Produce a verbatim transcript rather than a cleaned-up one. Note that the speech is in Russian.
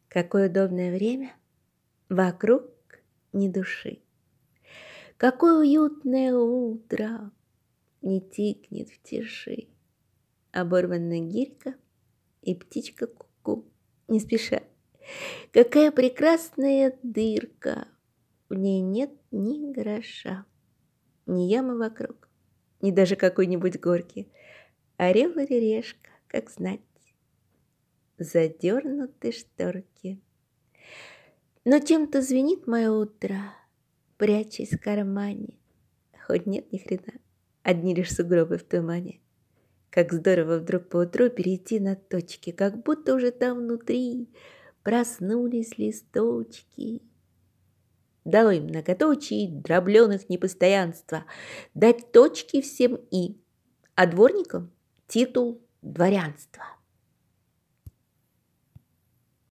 Какое удобное время, вокруг ни души. Какое уютное утро, не тикнет в тиши. Оборванная гирька и птичка ку-ку не спеша. Какая прекрасная дырка, в ней нет ни гроша, ни ямы вокруг, ни даже какой-нибудь горки. Орел или решка, как знать, задернуты шторки. Но чем-то звенит мое утро, прячась в кармане. Хоть нет ни хрена, одни лишь сугробы в тумане. Как здорово вдруг поутру перейти на точки, как будто уже там внутри проснулись листочки. Долой многоточий, дробленых непостоянства, дать точки всем и, а дворникам титул дворянства.